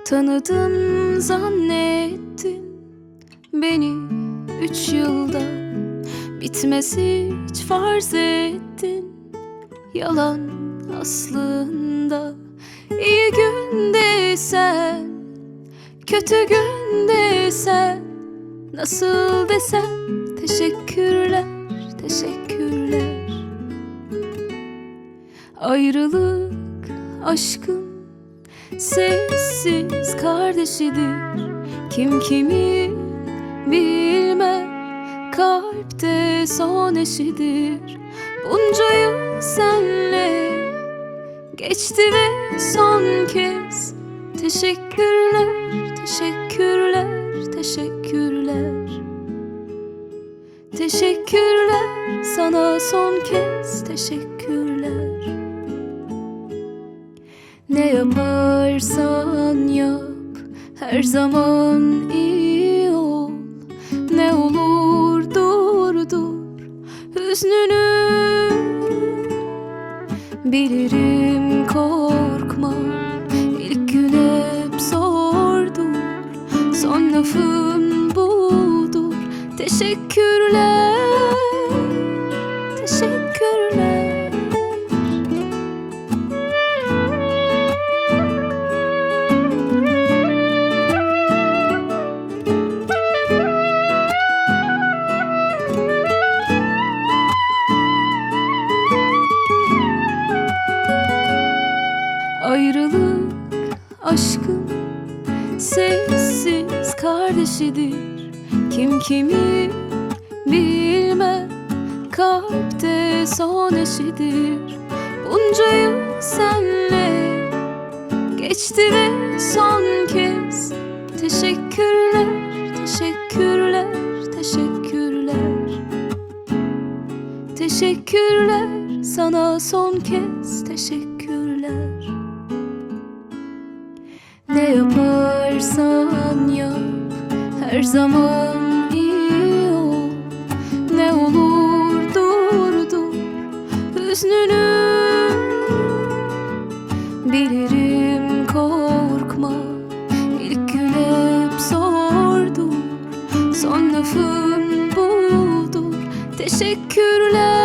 Tanıdım zannettin beni 3 yılda, bitmez hiç farz ettin, yalan aslında. İyi gündeysen, kötü gündeysen, nasıl desem teşekkürler, teşekkürler. Ayrılık aşkın sessiz kardeşidir. Kim kimi bilmez, kalpte son eşidir. Bunca yıl senle geçti ve son kez teşekkürler, teşekkürler, teşekkürler. Teşekkürler sana son kez, teşekkürler. Ne yaparsan yap, her zaman iyi ol. Ne olur durdur hüznünü. Bilirim korkma, ilk gün hep zordur, son lafın budur. Teşekkürler, teşekkürler. Ayrılık aşkın sessiz kardeşidir. Kim kimi bilmez, kalpte son eşidir. Bunca yıl senle geçti ve son kez teşekkürler, teşekkürler, teşekkürler. Teşekkürler sana son kez, teşekkürler. Ne yaparsan yap, her zaman iyi ol. Ne olur durdur hüznünü. Bilirim korkma, ilk gün hep zordur, son lafın budur. Teşekkürler.